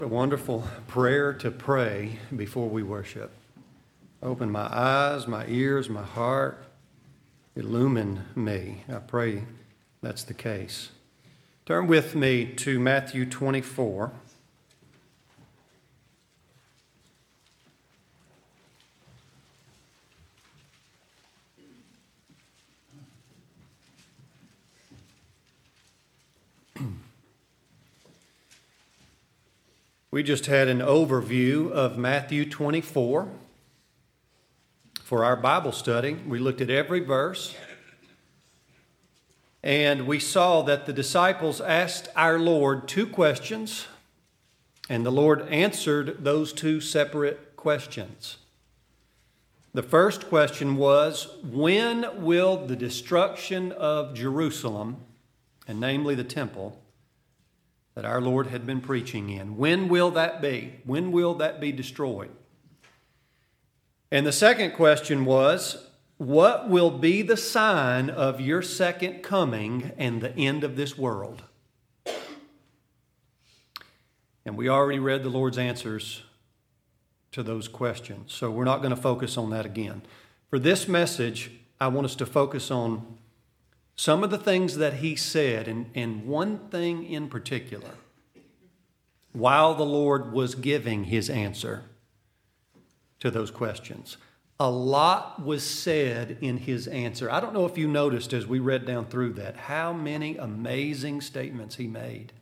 A wonderful prayer to pray before we worship. Open my eyes, my ears, my heart. Illumine me. I pray that's the case. Turn with me to Matthew 24. We just had an overview of Matthew 24 for our Bible study. We looked at every verse, and we saw that the disciples asked our Lord two questions, and the Lord answered those two separate questions. The first question was, when will the destruction of Jerusalem, and namely the temple, that our Lord had been preaching in, when will that be? When will that be destroyed? And the second question was, what will be the sign of your second coming and the end of this world? And we already read the Lord's answers to those questions, so we're not going to focus on that again. For this message, I want us to focus on some of the things that he said, and one thing in particular, while the Lord was giving his answer to those questions. A lot was said in his answer. I don't know if you noticed as we read down through that, how many amazing statements he made.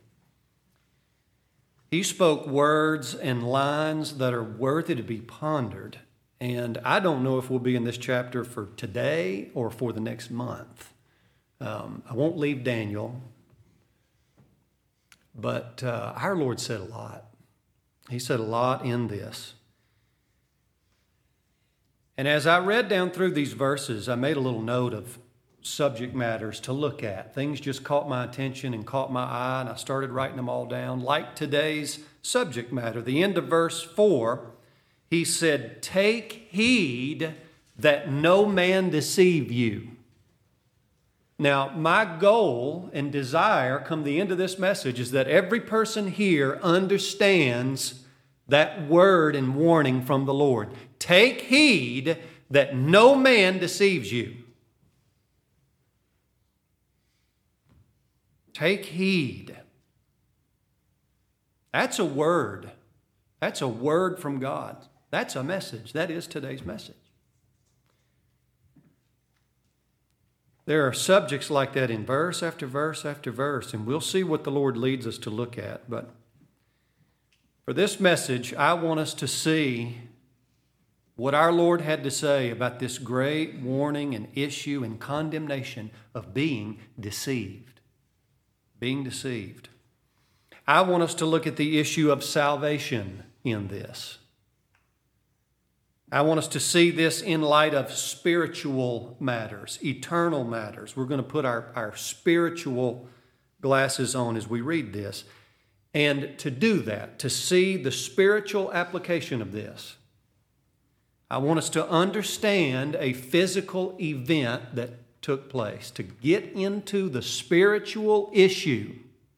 He spoke words and lines that are worthy to be pondered. And I don't know if we'll be in this chapter for today or for the next month. I won't leave Daniel, but our Lord said a lot. He said a lot in this. And as I read down through these verses, I made a little note of subject matters to look at. Things just caught my attention and caught my eye, and I started writing them all down. Like today's subject matter, the end of verse 4, he said, "Take heed that no man deceive you." Now, my goal and desire come the end of this message is that every person here understands that word and warning from the Lord. Take heed that no man deceives you. Take heed. That's a word. That's a word from God. That's a message. That is today's message. There are subjects like that in verse after verse after verse, and we'll see what the Lord leads us to look at. But for this message, I want us to see what our Lord had to say about this great warning and issue and condemnation of being deceived. Being deceived. I want us to look at the issue of salvation in this. I want us to see this in light of spiritual matters, eternal matters. We're going to put our spiritual glasses on as we read this. And to do that, to see the spiritual application of this, I want us to understand a physical event that took place. To get into the spiritual issue,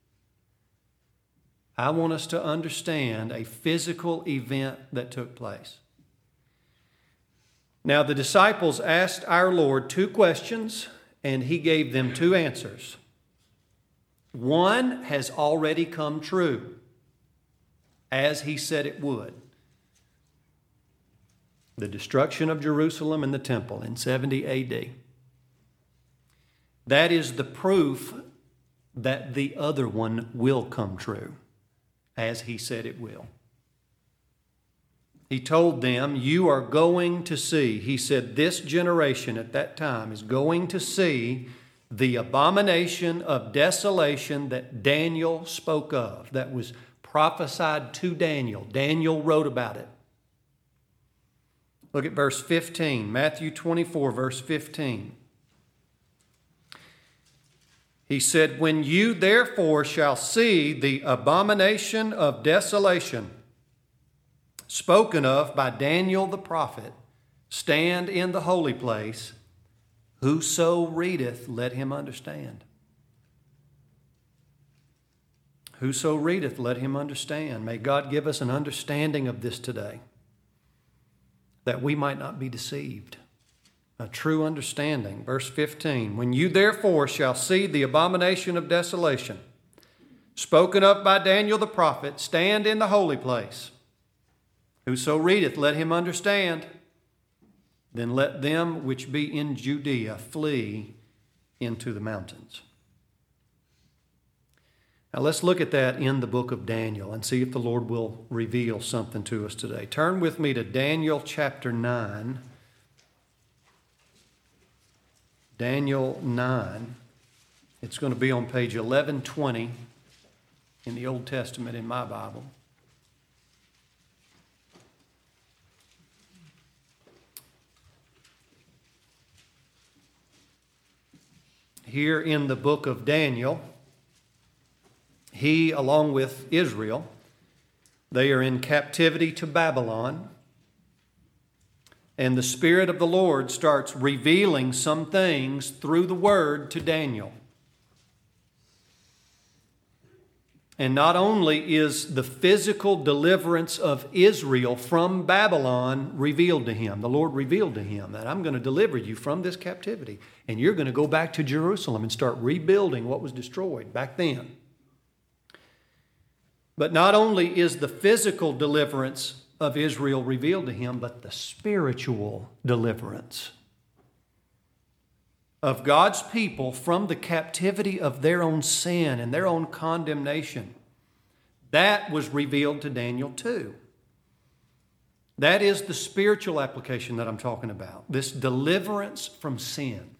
I want us to understand a physical event that took place. Now, the disciples asked our Lord two questions, and he gave them two answers. One has already come true, as he said it would. The destruction of Jerusalem and the temple in 70 A.D. That is the proof that the other one will come true, as he said it will. He told them, you are going to see, he said, this generation at that time is going to see the abomination of desolation that Daniel spoke of, that was prophesied to Daniel. Daniel wrote about it. Look at verse 15, Matthew 24, verse 15. He said, when you therefore shall see the abomination of desolation spoken of by Daniel the prophet, stand in the holy place, whoso readeth, let him understand. Whoso readeth, let him understand. May God give us an understanding of this today, that we might not be deceived. A true understanding. Verse 15, when you therefore shall see the abomination of desolation, spoken of by Daniel the prophet, stand in the holy place. Whoso readeth, let him understand. Then let them which be in Judea flee into the mountains. Now let's look at that in the book of Daniel and see if the Lord will reveal something to us today. Turn with me to Daniel chapter 9. Daniel 9. It's going to be on page 1120 in the Old Testament in my Bible. Here in the book of Daniel, he, along with Israel, they are in captivity to Babylon. And the Spirit of the Lord starts revealing some things through the Word to Daniel. And not only is the physical deliverance of Israel from Babylon revealed to him, the Lord revealed to him that I'm going to deliver you from this captivity, and you're going to go back to Jerusalem and start rebuilding what was destroyed back then. But not only is the physical deliverance of Israel revealed to him, but the spiritual deliverance of God's people from the captivity of their own sin and their own condemnation. That was revealed to Daniel too. That is the spiritual application that I'm talking about, this deliverance from sin.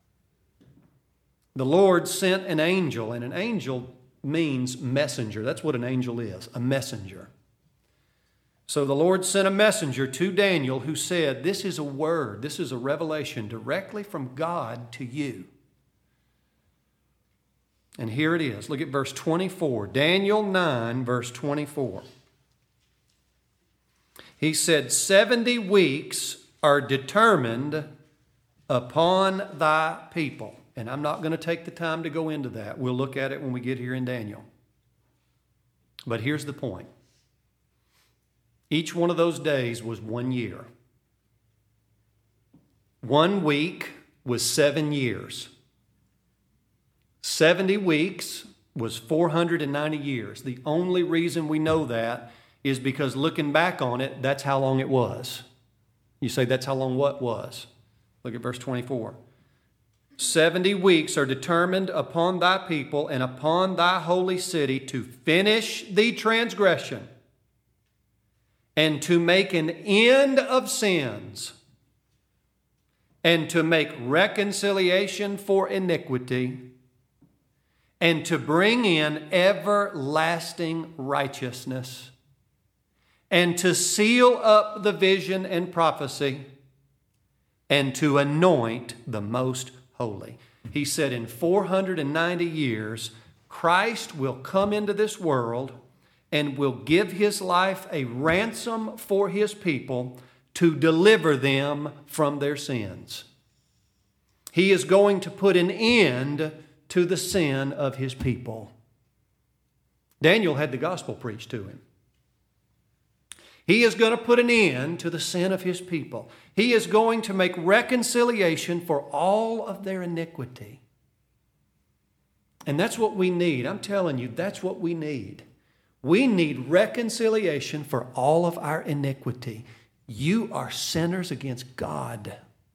The Lord sent an angel, and an angel means messenger. That's what an angel is, a messenger. So the Lord sent a messenger to Daniel who said, this is a word, this is a revelation directly from God to you. And here it is. Look at verse 24. Daniel 9, verse 24. He said, 70 weeks are determined upon thy people. And I'm not going to take the time to go into that. We'll look at it when we get here in Daniel. But here's the point. Each one of those days was 1 year. 1 week was 7 years. 70 weeks was 490 years. The only reason we know that is because looking back on it, that's how long it was. You say, that's how long what was? Look at verse 24. 70 weeks are determined upon thy people and upon thy holy city to finish the transgression and to make an end of sins and to make reconciliation for iniquity and to bring in everlasting righteousness and to seal up the vision and prophecy and to anoint the most holy. He said in 490 years, Christ will come into this world and will give his life a ransom for his people to deliver them from their sins. He is going to put an end to the sin of his people. Daniel had the gospel preached to him. He is going to put an end to the sin of his people. He is going to make reconciliation for all of their iniquity. And that's what we need. I'm telling you, that's what we need. We need reconciliation for all of our iniquity. You are sinners against God.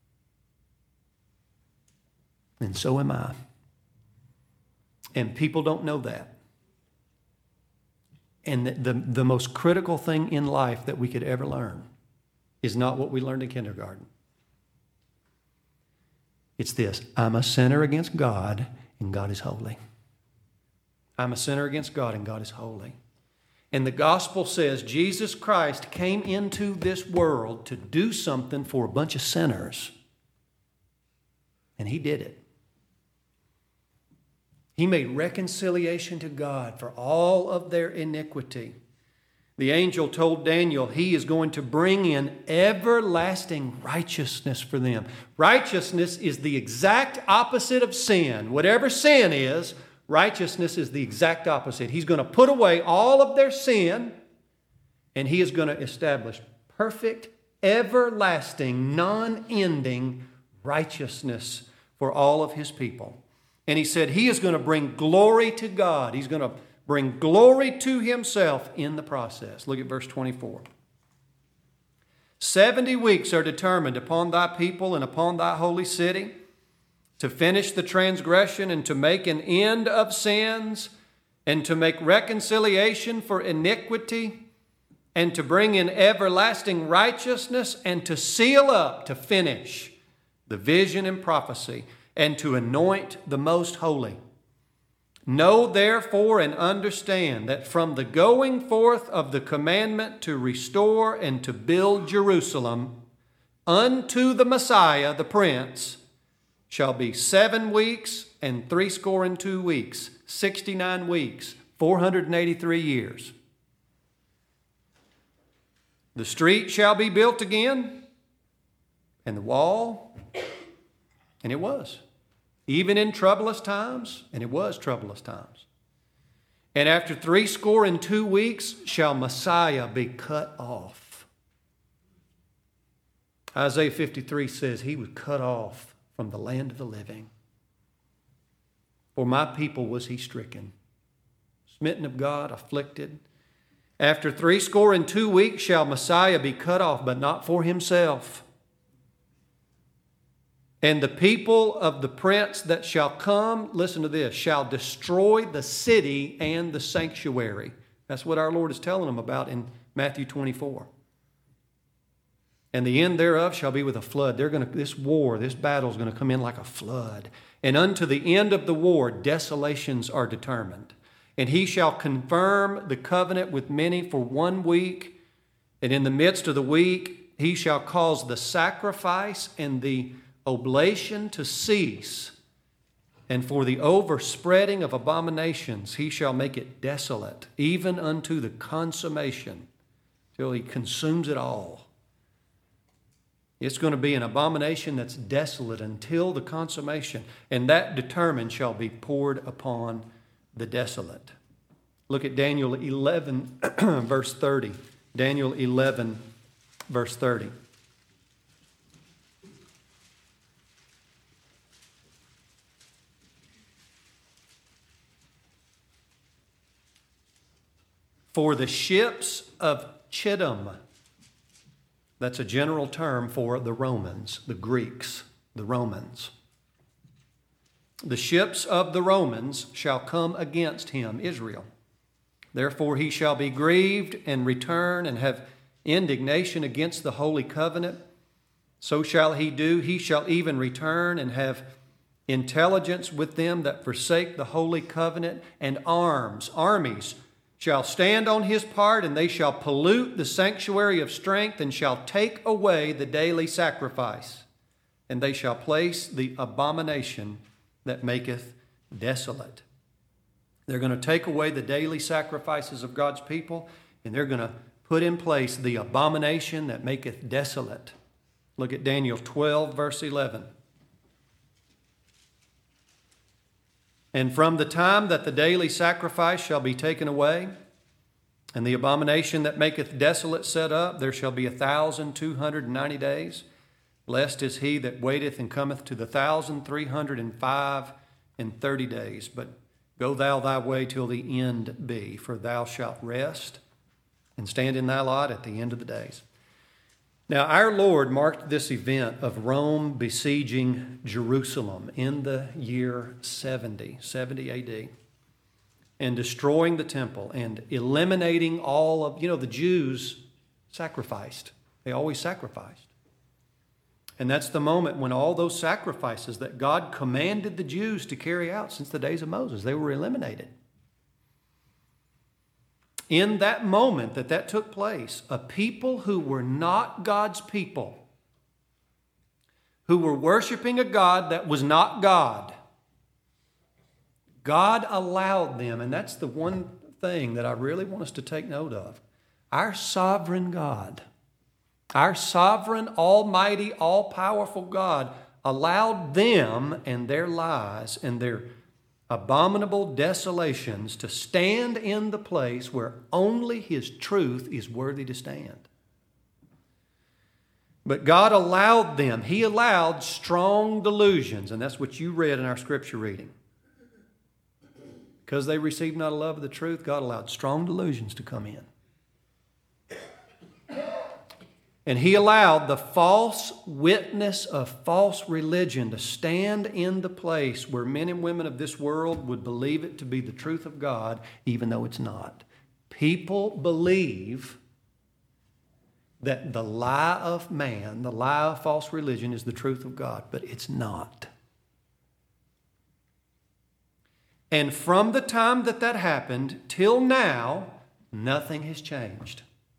And so am I. And people don't know that. And the most critical thing in life that we could ever learn is not what we learned in kindergarten. It's this: I'm a sinner against God, and God is holy. I'm a sinner against God, and God is holy. And the gospel says Jesus Christ came into this world to do something for a bunch of sinners. And he did it. He made reconciliation to God for all of their iniquity. The angel told Daniel he is going to bring in everlasting righteousness for them. Righteousness is the exact opposite of sin. Whatever sin is, righteousness is the exact opposite. He's going to put away all of their sin, and He is going to establish perfect, everlasting, non-ending righteousness for all of His people. And He said He is going to bring glory to God. He's going to bring glory to Himself in the process. Look at verse 24. 70 weeks are determined upon thy people and upon thy holy city to finish the transgression and to make an end of sins and to make reconciliation for iniquity and to bring in everlasting righteousness and to seal up, to finish the vision and prophecy and to anoint the most holy. Know therefore and understand that from the going forth of the commandment to restore and to build Jerusalem unto the Messiah, the Prince, shall be 7 weeks and 62 weeks, 69 weeks, 483 years. The street shall be built again, and the wall, and it was. Even in troublous times, and it was troublous times. And after 62 weeks shall Messiah be cut off. Isaiah 53 says He was cut off from the land of the living. For my people was He stricken, smitten of God, afflicted. After 62 weeks shall Messiah be cut off, but not for Himself. And the people of the prince that shall come, listen to this, shall destroy the city and the sanctuary. That's what our Lord is telling them about in Matthew 24. And the end thereof shall be with a flood. This battle is going to come in like a flood. And unto the end of the war, desolations are determined. And He shall confirm the covenant with many for 1 week. And in the midst of the week, He shall cause the sacrifice and the oblation to cease, and for the overspreading of abominations He shall make it desolate, even unto the consummation, till He consumes it all. It's going to be an abomination that's desolate until the consummation, and that determined shall be poured upon the desolate. Look at Daniel 11, verse 30. Daniel 11, verse 30. For the ships of Chittim, that's a general term for the Romans, the Greeks, the Romans. The ships of the Romans shall come against him, Israel. Therefore he shall be grieved and return and have indignation against the holy covenant. So shall he do. He shall even return and have intelligence with them that forsake the holy covenant, and armies shall stand on his part, and they shall pollute the sanctuary of strength, and shall take away the daily sacrifice, and they shall place the abomination that maketh desolate. They're going to take away the daily sacrifices of God's people, and they're going to put in place the abomination that maketh desolate. Look at Daniel 12, verse 11. And from the time that the daily sacrifice shall be taken away, and the abomination that maketh desolate set up, there shall be 1,290 days. Blessed is he that waiteth and cometh to the 1,305 and 30 days. But go thou thy way till the end be, for thou shalt rest and stand in thy lot at the end of the days. Now, our Lord marked this event of Rome besieging Jerusalem in the year 70 AD, and destroying the temple and eliminating all of, the Jews sacrificed. They always sacrificed. And that's the moment when all those sacrifices that God commanded the Jews to carry out since the days of Moses, they were eliminated. In that moment that took place, a people who were not God's people, who were worshiping a God that was not God, God allowed them, and that's the one thing that I really want us to take note of. Our sovereign God, our sovereign, almighty, all-powerful God allowed them and their lies and their abominable desolations to stand in the place where only His truth is worthy to stand. But God allowed them. He allowed strong delusions, and that's what you read in our scripture reading. Because they received not a love of the truth, God allowed strong delusions to come in. And He allowed the false witness of false religion to stand in the place where men and women of this world would believe it to be the truth of God, even though it's not. People believe that the lie of man, the lie of false religion, is the truth of God, but it's not. And from the time that that happened till now, nothing has changed.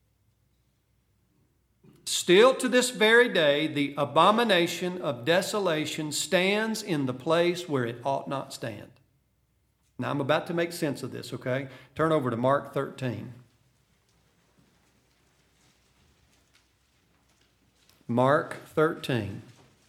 Still to this very day, the abomination of desolation stands in the place where it ought not stand. Now I'm about to make sense of this, okay? Turn over to Mark 13. Mark 13.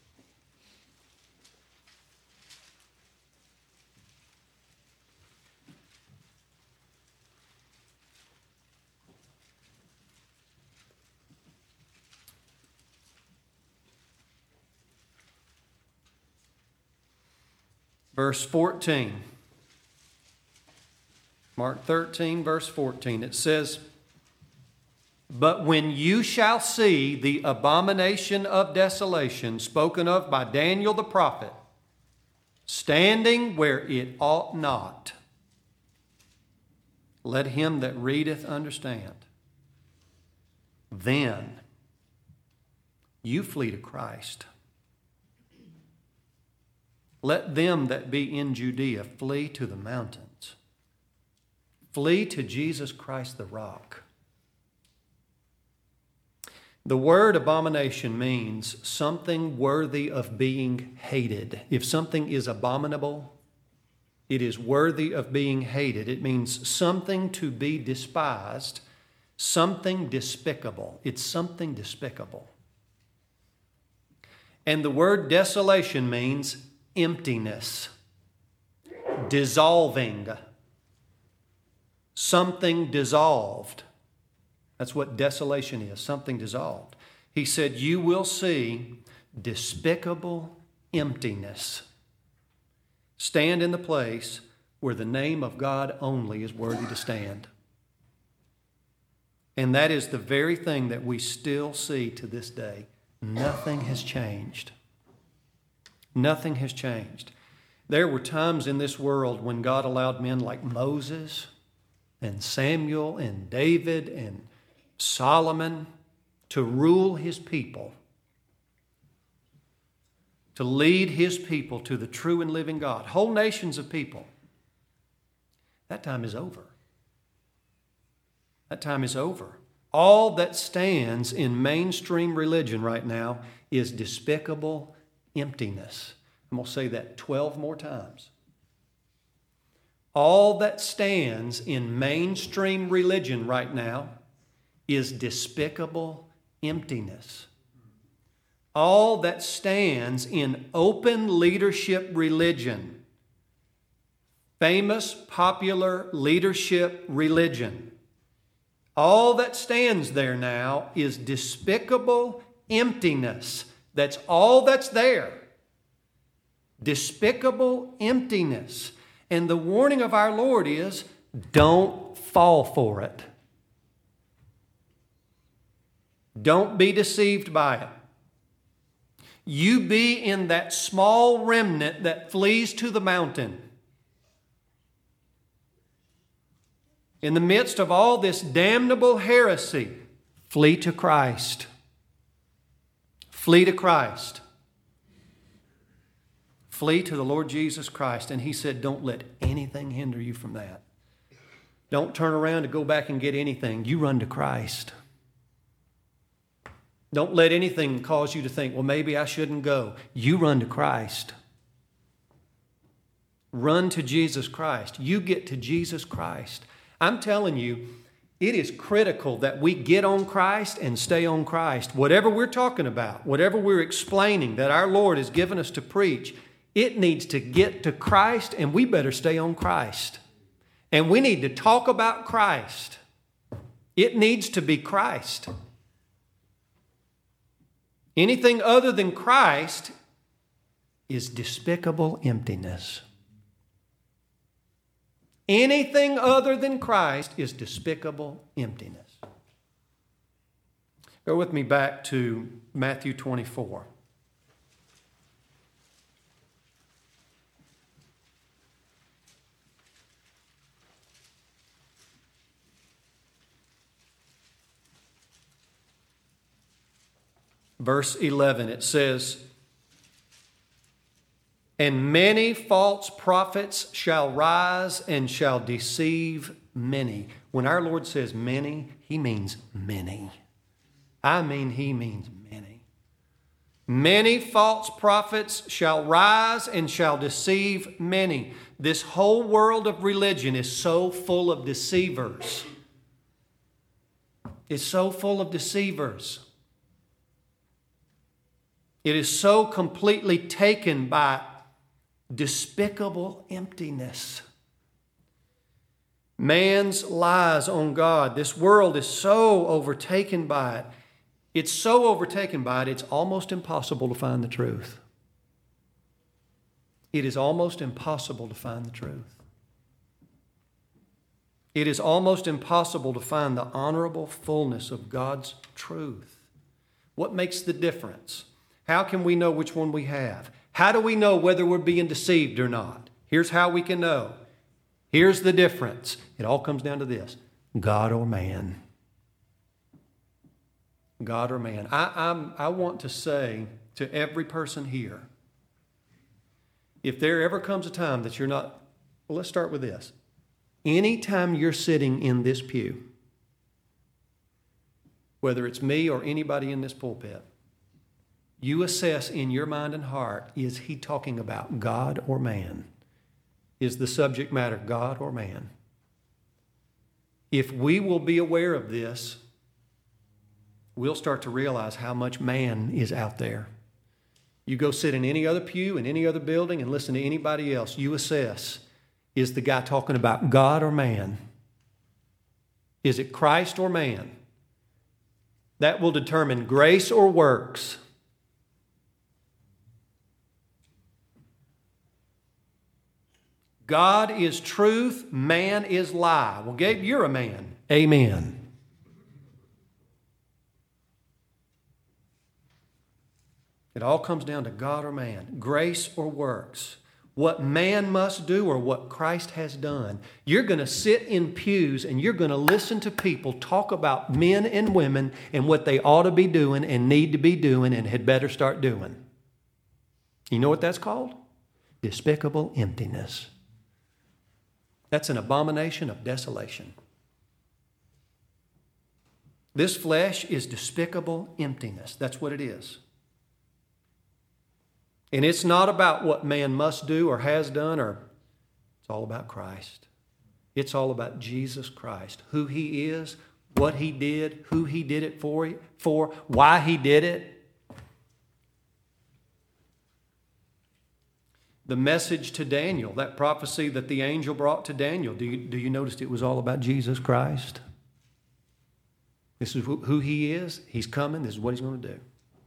Verse 14. Mark 13, verse 14. It says, "But when you shall see the abomination of desolation spoken of by Daniel the prophet, standing where it ought not, let him that readeth understand. Then you flee to Christ. Let them that be in Judea flee to the mountains. Flee to Jesus Christ the rock." The word abomination means something worthy of being hated. If something is abominable, it is worthy of being hated. It means something to be despised, something despicable. It's something despicable. And the word desolation means emptiness, dissolving, something dissolved. That's what desolation is, something dissolved. He said, you will see despicable emptiness stand in the place where the name of God only is worthy to stand. And that is the very thing that we still see to this day. Nothing has changed. Nothing has changed. There were times in this world when God allowed men like Moses and Samuel and David and Solomon to rule His people, to lead His people to the true and living God. Whole nations of people. That time is over. That time is over. All that stands in mainstream religion right now is despicable emptiness. I'm going to say that 12 more times. All that stands in mainstream religion right now is despicable emptiness. All that stands in open leadership religion, famous, popular leadership religion, all that stands there now is despicable emptiness. That's all that's there. Despicable emptiness. And the warning of our Lord is, don't fall for it. Don't be deceived by it. You be in that small remnant that flees to the mountain. In the midst of all this damnable heresy, flee to Christ. Flee to Christ. Flee to the Lord Jesus Christ. And He said, don't let anything hinder you from that. Don't turn around to go back and get anything. You run to Christ. Don't let anything cause you to think, well, maybe I shouldn't go. You run to Christ. Run to Jesus Christ. You get to Jesus Christ. I'm telling you, it is critical that we get on Christ and stay on Christ. Whatever we're talking about, whatever we're explaining that our Lord has given us to preach, It needs to get to Christ, and we better stay on Christ. And we need to talk about Christ. It needs to be Christ. Anything other than Christ is despicable emptiness. Anything other than Christ is despicable emptiness. Go with me back to Matthew 24. Verse 11, it says, "And many false prophets shall rise and shall deceive many." When our Lord says many, He means many. I mean, He means many. Many false prophets shall rise and shall deceive many. This whole world of religion is so full of deceivers. It's so full of deceivers. It is so completely taken by despicable emptiness. Man's lies on God. This world is so overtaken by it. It's so overtaken by it, it's almost impossible to find the truth. It is almost impossible to find the truth. It is almost impossible to find the honorable fullness of God's truth. What makes the difference? How can we know which one we have? How do we know whether we're being deceived or not? Here's how we can know. Here's the difference. It all comes down to this: God or man. God or man. I want to say to every person here, if there ever comes a time that you're not, well, let's start with this. Anytime you're sitting in this pew, whether it's me or anybody in this pulpit, you assess in your mind and heart, is he talking about God or man? Is the subject matter God or man? If we will be aware of this, we'll start to realize how much man is out there. You go sit in any other pew, in any other building, and listen to anybody else. You assess, is the guy talking about God or man? Is it Christ or man? That will determine grace or works. God is truth, man is lie. Well, Gabe, you're a man. Amen. It all comes down to God or man, grace or works. What man must do or what Christ has done. You're going to sit in pews and you're going to listen to people talk about men and women and what they ought to be doing and need to be doing and had better start doing. You know what that's called? Despicable emptiness. That's an abomination of desolation. This flesh is despicable emptiness. That's what it is. And it's not about what man must do or has done, it's all about Christ. It's all about Jesus Christ, who he is, what he did, who he did it for, why he did it. The message to Daniel, that prophecy that the angel brought to Daniel, do you notice it was all about Jesus Christ? This is who he is. He's coming. This is what he's going to do.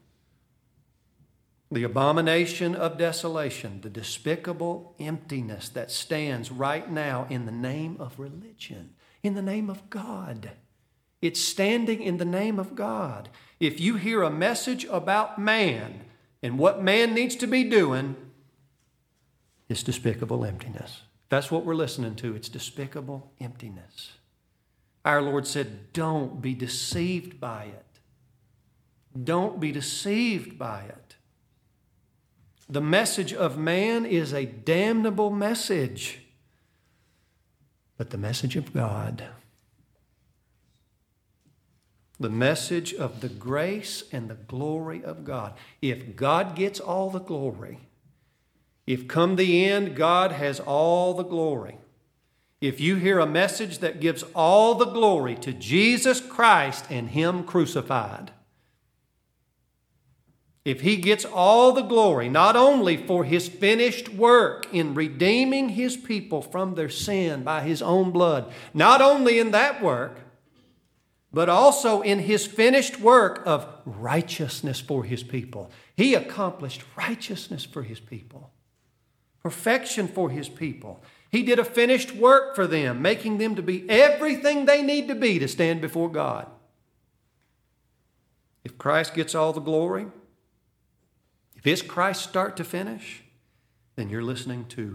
The abomination of desolation, the despicable emptiness that stands right now in the name of religion, in the name of God. It's standing in the name of God. If you hear a message about man and what man needs to be doing, it's despicable emptiness. That's what we're listening to. It's despicable emptiness. Our Lord said, don't be deceived by it. Don't be deceived by it. The message of man is a damnable message. But the message of God, the message of the grace and the glory of God, if God gets all the glory, if come the end, God has all the glory. If you hear a message that gives all the glory to Jesus Christ and him crucified, if He gets all the glory, not only for His finished work in redeeming His people from their sin by His own blood, not only in that work, but also in His finished work of righteousness for His people. He accomplished righteousness for His people, perfection for His people. He did a finished work for them, making them to be everything they need to be to stand before God. If Christ gets all the glory, if it's Christ start to finish, then you're listening to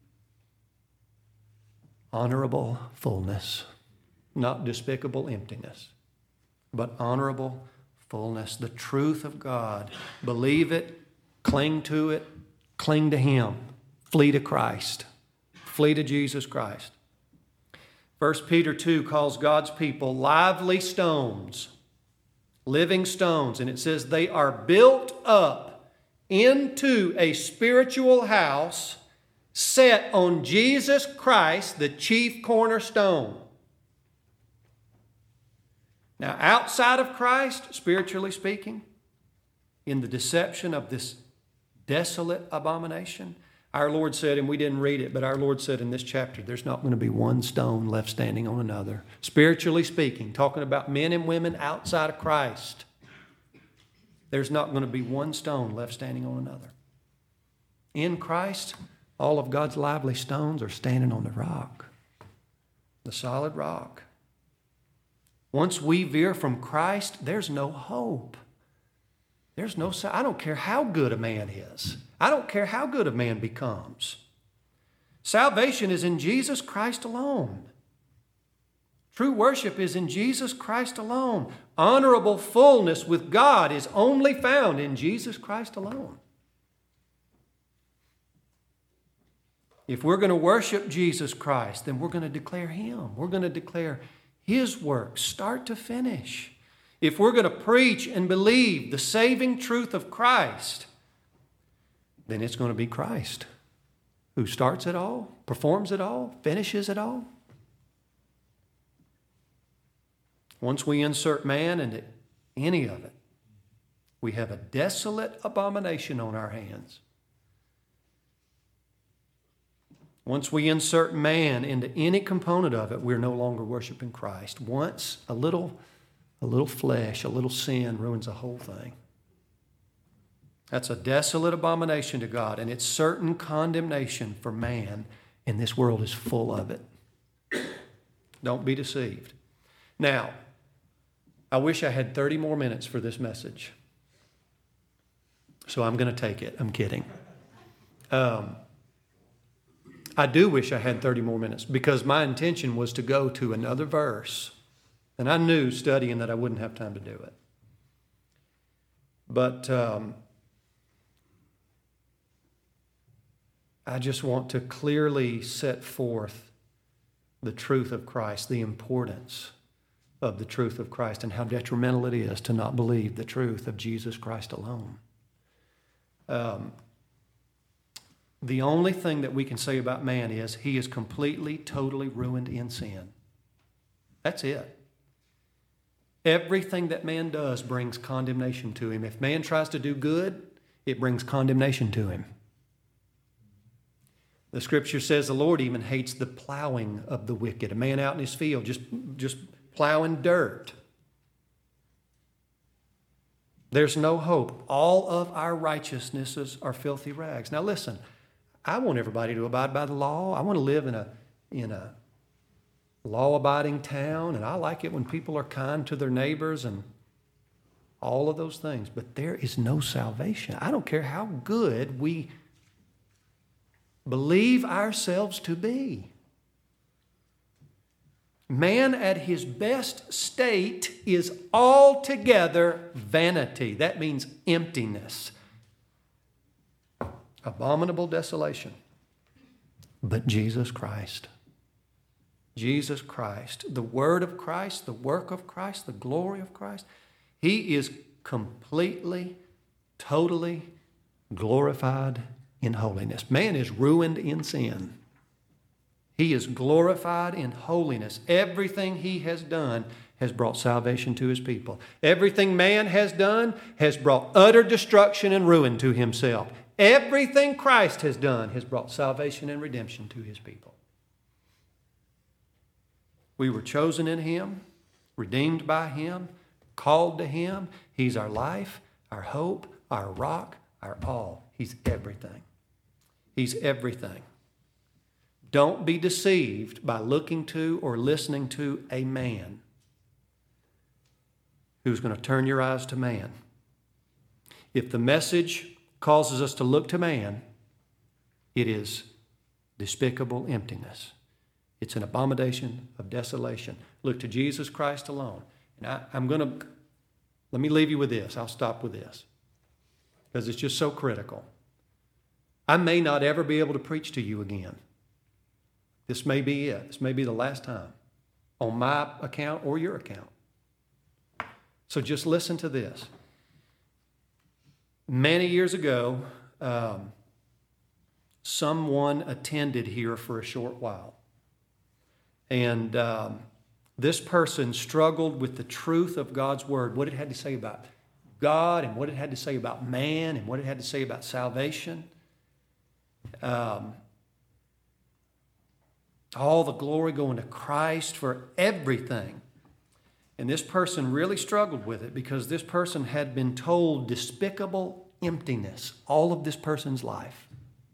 honorable fullness, not despicable emptiness, but honorable fullness, the truth of God. Believe it, cling to it, cling to Him, flee to Christ, flee to Jesus Christ. 1 Peter 2 calls God's people lively stones, living stones, and it says they are built up into a spiritual house set on Jesus Christ, the chief cornerstone. Now, outside of Christ, spiritually speaking, in the deception of this desolate abomination, our Lord said, and we didn't read it, but our Lord said in this chapter, there's not going to be one stone left standing on another. Spiritually speaking, talking about men and women outside of Christ, there's not going to be one stone left standing on another. In Christ, all of God's lively stones are standing on the rock, the solid rock. Once we veer from Christ, there's no hope. There's no, I don't care how good a man is. I don't care how good a man becomes. Salvation is in Jesus Christ alone. True worship is in Jesus Christ alone. Honorable fullness with God is only found in Jesus Christ alone. If we're going to worship Jesus Christ, then we're going to declare Him. We're going to declare His work, start to finish. If we're going to preach and believe the saving truth of Christ, then it's going to be Christ who starts it all, performs it all, finishes it all. Once we insert man into any of it, we have a desolate abomination on our hands. Once we insert man into any component of it, we're no longer worshiping Christ. Once a little flesh, a little sin ruins the whole thing. That's a desolate abomination to God, and it's certain condemnation for man, and this world is full of it. Don't be deceived. Now, I wish I had 30 more minutes for this message. So I'm going to take it. I'm kidding. I do wish I had 30 more minutes because my intention was to go to another verse. And I knew studying that I wouldn't have time to do it. But I just want to clearly set forth the truth of Christ, the importance of the truth of Christ, and how detrimental it is to not believe the truth of Jesus Christ alone. The only thing that we can say about man is he is completely, totally ruined in sin. That's it. Everything that man does brings condemnation to him. If man tries to do good, it brings condemnation to him. The Scripture says the Lord even hates the plowing of the wicked. A man out in his field just plowing dirt. There's no hope. All of our righteousnesses are filthy rags. Now listen, I want everybody to abide by the law. I want to live in a law-abiding town, and I like it when people are kind to their neighbors and all of those things. But there is no salvation. I don't care how good we believe ourselves to be. Man at his best state is altogether vanity. That means emptiness. Abominable desolation. But Jesus Christ, the Word of Christ, the work of Christ, the glory of Christ, He is completely, totally glorified in holiness. Man is ruined in sin. He is glorified in holiness. Everything he has done has brought salvation to his people. Everything man has done has brought utter destruction and ruin to himself. Everything Christ has done has brought salvation and redemption to his people. We were chosen in him, redeemed by him, called to him. He's our life, our hope, our rock, our all. He's everything. He's everything. Don't be deceived by looking to or listening to a man who's going to turn your eyes to man. If the message causes us to look to man, it is despicable emptiness. It's an abomination of desolation. Look to Jesus Christ alone. And let me leave you with this. I'll stop with this because it's just so critical. I may not ever be able to preach to you again. This may be it. This may be the last time on my account or your account. So just listen to this. Many years ago, someone attended here for a short while. And this person struggled with the truth of God's Word, what it had to say about God and what it had to say about man and what it had to say about salvation. All the glory going to Christ for everything. And this person really struggled with it because this person had been told despicable emptiness all of this person's life.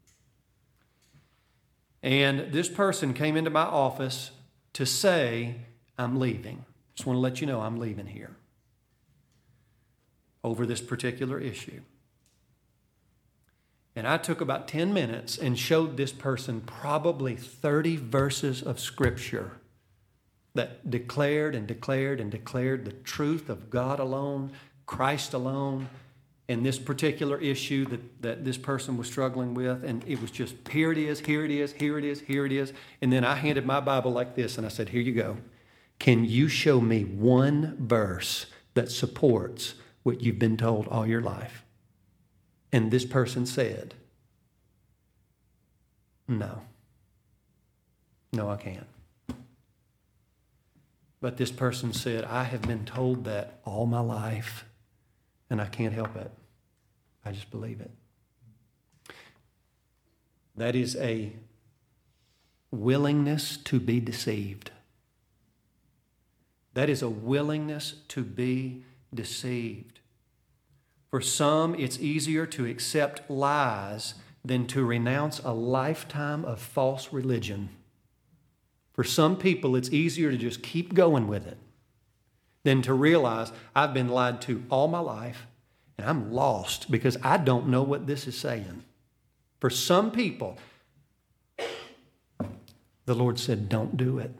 And this person came into my office to say, I'm leaving. Just want to let you know I'm leaving here over this particular issue. And I took about 10 minutes and showed this person probably 30 verses of Scripture that declared and declared and declared the truth of God alone, Christ alone, and this particular issue that this person was struggling with. And it was just, here it is, here it is, here it is, here it is. And then I handed my Bible like this and I said, here you go. Can you show me one verse that supports what you've been told all your life? And this person said, no, I can't. But this person said, I have been told that all my life, and I can't help it. I just believe it. That is a willingness to be deceived. That is a willingness to be deceived. For some, it's easier to accept lies than to renounce a lifetime of false religion. For some people, it's easier to just keep going with it than to realize I've been lied to all my life and I'm lost because I don't know what this is saying. For some people, the Lord said, don't do it.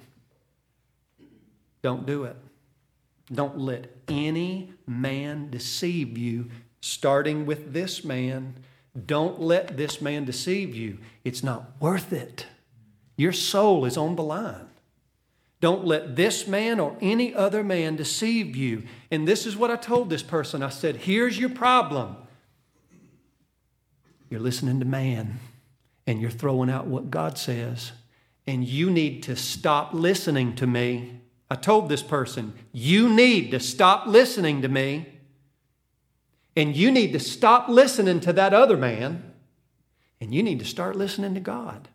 Don't do it. Don't let any man deceive you, starting with this man. Don't let this man deceive you. It's not worth it. Your soul is on the line. Don't let this man or any other man deceive you. And this is what I told this person. I said, here's your problem. You're listening to man and you're throwing out what God says. And you need to stop listening to me. I told this person, you need to stop listening to me. And you need to stop listening to that other man. And you need to start listening to God.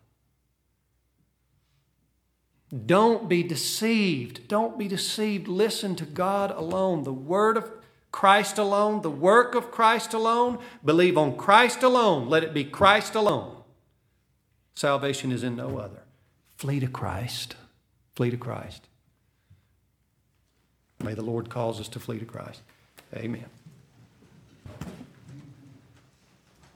Don't be deceived. Don't be deceived. Listen to God alone, the Word of Christ alone, the work of Christ alone. Believe on Christ alone. Let it be Christ alone. Salvation is in no other. Flee to Christ. Flee to Christ. May the Lord cause us to flee to Christ. Amen.